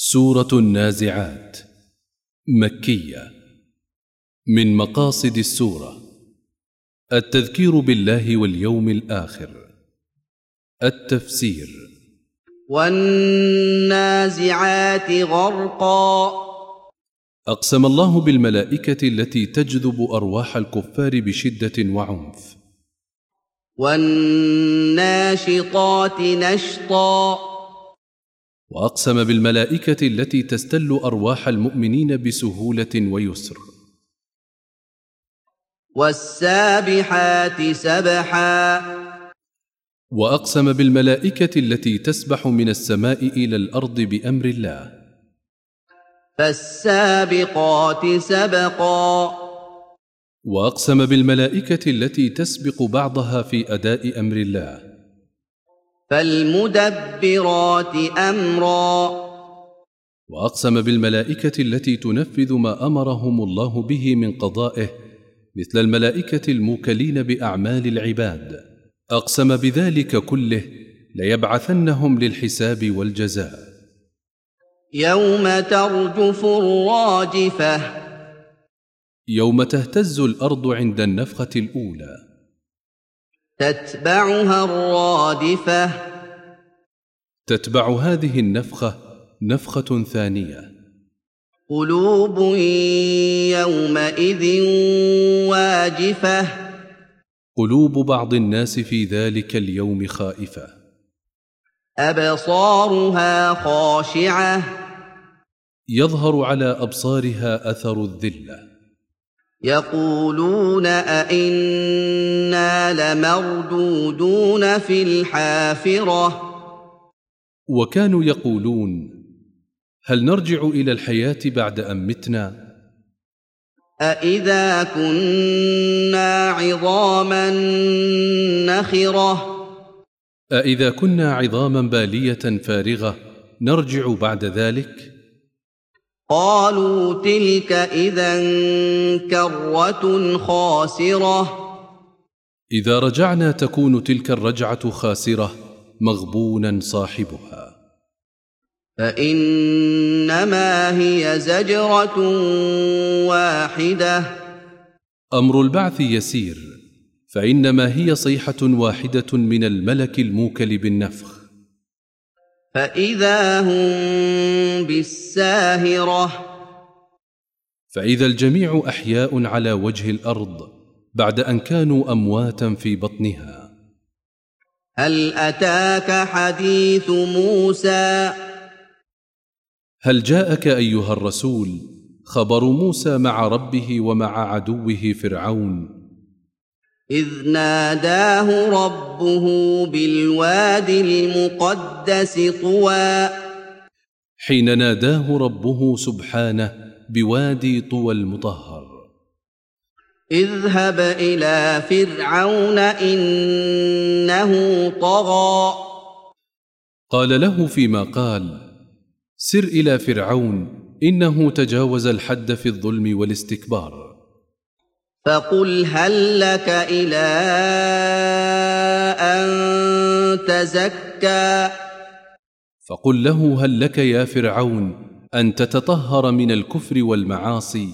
سورة النازعات مكية. من مقاصد السورة التذكير بالله واليوم الآخر. التفسير: والنازعات غرقا، أقسم الله بالملائكة التي تجذب أرواح الكفار بشدة وعنف. والناشطات نشطا، وأقسم بالملائكة التي تستل أرواح المؤمنين بسهولة ويسر. والسابحات سبحا، وأقسم بالملائكة التي تسبح من السماء إلى الأرض بأمر الله. فالسابقات سبقا، وأقسم بالملائكة التي تسبق بعضها في أداء أمر الله. فالمدبرات أمرا، وأقسم بالملائكة التي تنفذ ما أمرهم الله به من قضائه، مثل الملائكة الموكلين بأعمال العباد. أقسم بذلك كله ليبعثنهم للحساب والجزاء. يوم ترجف الراجفة، يوم تهتز الأرض عند النفخة الأولى. تتبعها الرادفة، تتبع هذه النفخة نفخة ثانية. قلوب يومئذ واجفة، قلوب بعض الناس في ذلك اليوم خائفة. أبصارها خاشعة، يظهر على أبصارها أثر الذلة. يقولون أئنا لمردودون في الحافرة. وكانوا يقولون: هل نرجع إلى الحياة بعد أن متنا؟ أئذا كنا عظاما نخرة. أئذا كنا عظاما بالية فارغة نرجع بعد ذلك؟ قالوا تلك إذا كرة خاسرة. إذا رجعنا تكون تلك الرجعة خاسرة مغبونا صاحبها. فإنما هي زجرة واحدة. أمر البعث يسير، فإنما هي صيحة واحدة من الملك الموكل بالنفخ. فإذا هم بالساهرة. فإذا الجميع أحياء على وجه الأرض بعد أن كانوا أمواتا في بطنها. هل أتاك حديث موسى؟ هل جاءك أيها الرسول خبر موسى مع ربه ومع عدوه فرعون؟ إذ ناداه ربه بالوادي المقدس طوى. حين ناداه ربه سبحانه بوادي طوى المطهر. اذهب إلى فرعون إنه طغى. قال له فيما قال: سر إلى فرعون إنه تجاوز الحد في الظلم والاستكبار. فقل هل لك إلى أن تزكى. فقل له: هل لك يا فرعون أن تتطهر من الكفر والمعاصي،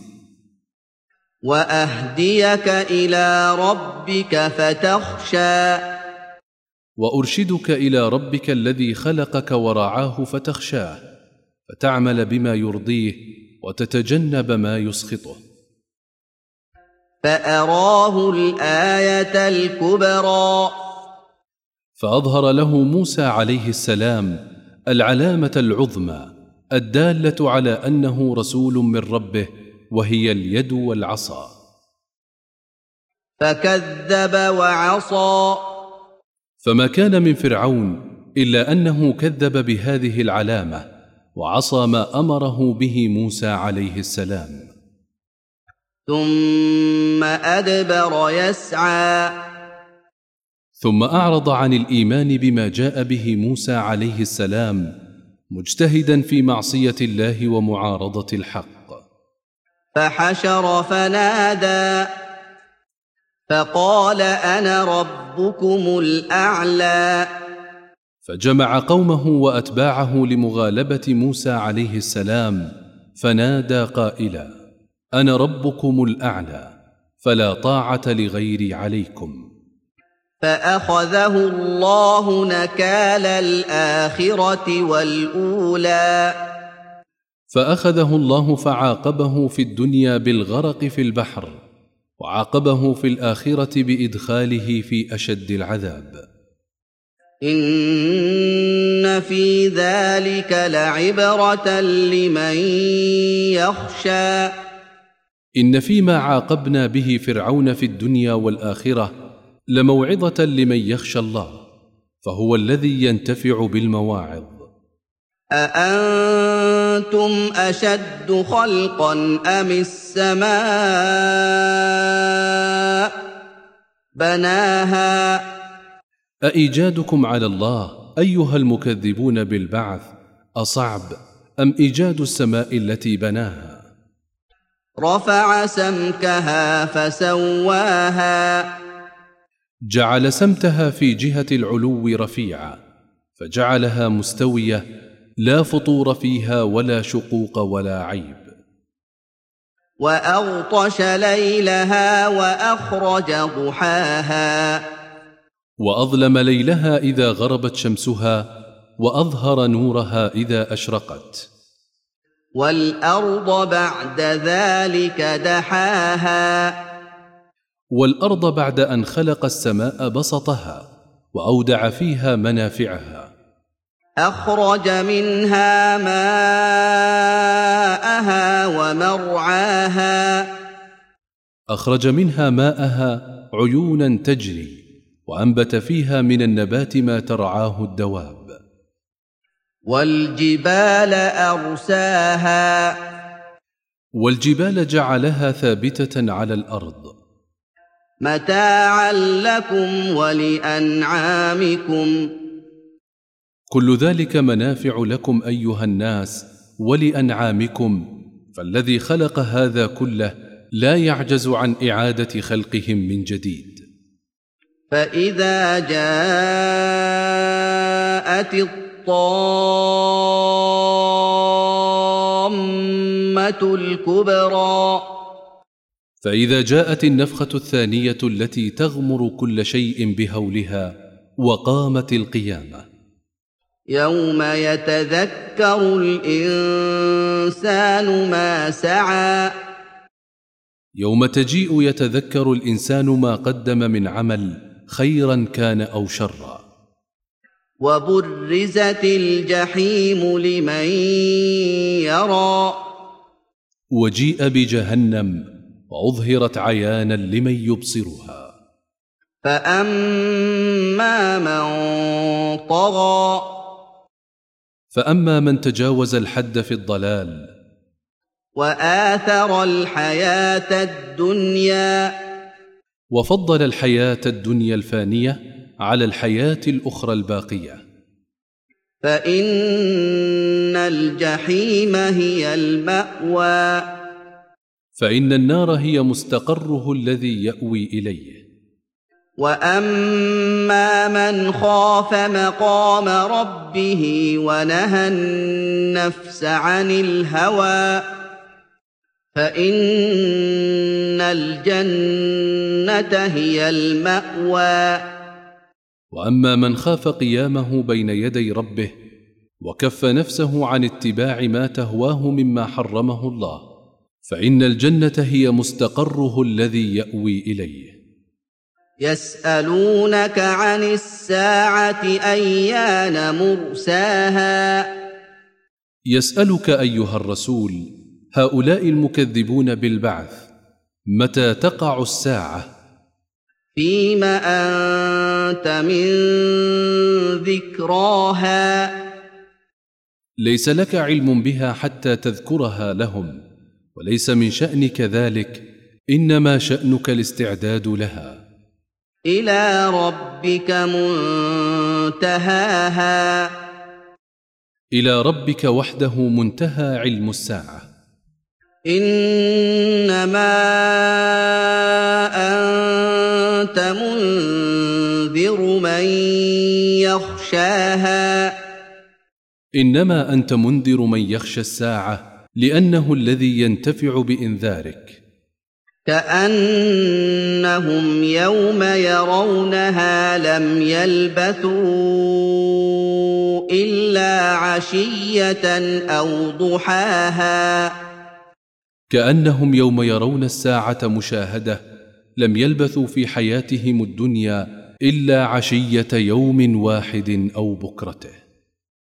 وأهديك إلى ربك فتخشى. وأرشدك إلى ربك الذي خلقك ورعاه فتخشاه، فتعمل بما يرضيه وتتجنب ما يسخطه. فأراه الآية الكبرى. فأظهر له موسى عليه السلام العلامة العظمى الدالة على أنه رسول من ربه، وهي اليد والعصا. فكذب وعصى. فما كان من فرعون إلا أنه كذب بهذه العلامة وعصى ما أمره به موسى عليه السلام. ثم أدبر يسعى. ثم أعرض عن الإيمان بما جاء به موسى عليه السلام، مجتهدا في معصية الله ومعارضة الحق. فحشر فنادى. فقال أنا ربكم الأعلى. فجمع قومه وأتباعه لمغالبة موسى عليه السلام، فنادى قائلا: أنا ربكم الأعلى، فلا طاعة لغيري عليكم. فأخذه الله نكال الآخرة والأولى. فأخذه الله فعاقبه في الدنيا بالغرق في البحر، وعاقبه في الآخرة بإدخاله في أشد العذاب. إن في ذلك لعبرة لمن يخشى. إن فيما عاقبنا به فرعون في الدنيا والآخرة لموعظة لمن يخشى الله، فهو الذي ينتفع بالمواعظ. أأنتم أشد خلقا أم السماء بناها؟ أإيجادكم على الله أيها المكذبون بالبعث أصعب أم إيجاد السماء التي بناها؟ رفع سمكها فسواها. جعل سمتها في جهة العلو رفيعة، فجعلها مستوية، لا فطور فيها ولا شقوق ولا عيب. وأغطش ليلها وأخرج ضحاها. وأظلم ليلها إذا غربت شمسها، وأظهر نورها إذا أشرقت. والأرض بعد ذلك دحاها. والأرض بعد أن خلق السماء بسطها، وأودع فيها منافعها. أخرج منها ماءها ومرعاها. أخرج منها ماءها عيونا تجري، وأنبت فيها من النبات ما ترعاه الدواب. والجبال أرساها. والجبال جعلها ثابتة على الأرض. متاعا لكم ولأنعامكم. كل ذلك منافع لكم أيها الناس ولأنعامكم، فالذي خلق هذا كله لا يعجز عن إعادة خلقهم من جديد. فإذا جاءت الطامة الكبرى. فإذا جاءت النفخة الثانية التي تغمر كل شيء بهولها، وقامت القيامة. يوم يتذكر الإنسان ما سعى. يوم تجيء يتذكر الإنسان ما قدم من عمل، خيرا كان أو شرا. وبرزت الجحيم لمن يرى. وجيء بجهنم وأظهرت عيانا لمن يبصرها. فأما من طغى. فأما من تجاوز الحد في الضلال، وآثر الحياة الدنيا. وفضل الحياة الدنيا الفانية على الحياة الأخرى الباقية، فإن الجحيم هي المأوى. فإن النار هي مستقره الذي يأوي إليه. وأما من خاف مقام ربه ونهى النفس عن الهوى فإن الجنة هي المأوى. وأما من خاف قيامه بين يدي ربه، وكف نفسه عن اتباع ما تهواه مما حرمه الله، فإن الجنة هي مستقره الذي يأوي إليه. يسألونك عن الساعة أيان مرساها. يسألك أيها الرسول هؤلاء المكذبون بالبعث متى تقع الساعة؟ فيم أنت من ذكراها. ليس لك علم بها حتى تذكرها لهم، وليس من شأنك ذلك، إنما شأنك الاستعداد لها. إلى ربك منتهاها. إلى ربك وحده منتهى علم الساعة. إنما أنت منذر من يخشى يَغْشَاهَا إنما أنت منذر من يخشى الساعة، لأنه الذي ينتفع بإنذارك. كأنهم يوم يرونها لم يلبثوا إلا عشية أو ضحاها. كأنهم يوم يرون الساعة مشاهدة لم يلبثوا في حياتهم الدنيا إلا عشية يوم واحد أو بكرته.